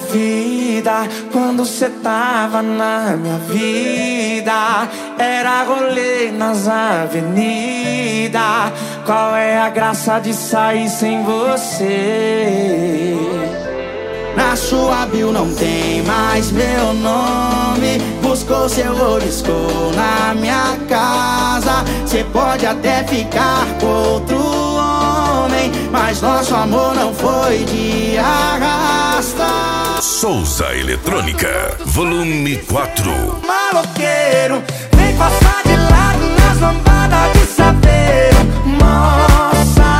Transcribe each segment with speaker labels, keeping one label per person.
Speaker 1: vida, quando cê tava na minha vida, era rolê nas avenidas. Qual é a graça de sair sem você?
Speaker 2: Na sua bio não tem mais meu nome. Buscou seu oliscou na minha casa. Cê pode até ficar com outro homem, mas nosso amor não foi de arrasta.
Speaker 3: Souza Eletrônica, volume 4.
Speaker 1: Maloqueiro, vem passar de lado nas lambadas de saveiro. Mó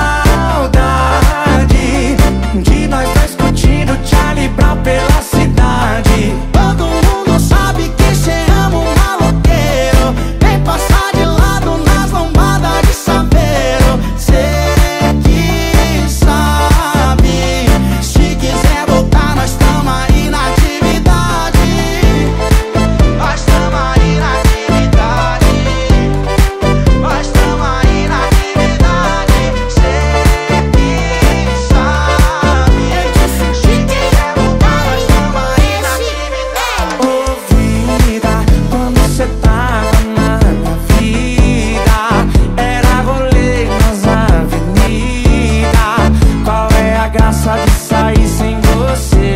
Speaker 1: saudade de nós dois curtindo Charlie Brown pela cidade.
Speaker 2: Todo mundo sabe que cê ama um maloqueiro. Vem passar de lado nas lambadas de saveiro. Cê que sabe, se quiser voltar nós tamo aí na atividade. Nós tamo aí na atividade. Nós tamo aí na atividade. Cê que sabe, se quiser voltar nós tamo aí na atividade.
Speaker 1: Ô vida, quando cê tava na minha vida, era rolê nas avenidas. Qual é a graça de sair sem você?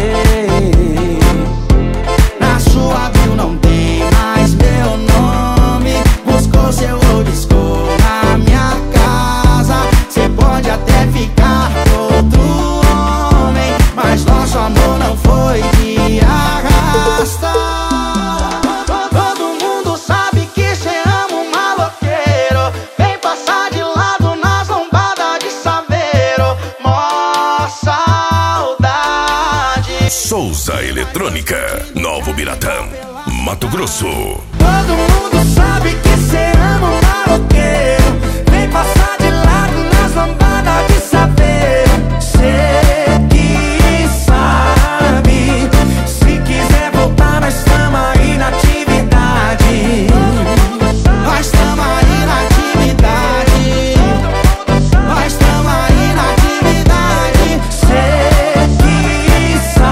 Speaker 2: Na sua bio não tem mais meu nome. Buscou seu oliscou na minha casa. Cê pode até ficar com outro homem, mas nosso amor não foi de arrasta. Todo mundo sabe que cê ama um maloqueiro. Vem passar de lado nas lombadas de saveiro. Mó saudade.
Speaker 3: Souza Eletrônica, Novo Biratã, Mato Grosso.
Speaker 1: Todo mundo sabe que cê ama um maloqueiro. Vem passar de lado nas lambadas de saveiro. Cê que sabe, se quiser voltar nós tamo aí na atividade.
Speaker 2: Nós tamo aí na atividade. Nós tamo aí na atividade.
Speaker 1: Cê que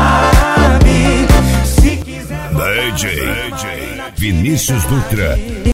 Speaker 1: sabe, se quiser voltar
Speaker 3: DJ Vinícius Dutra.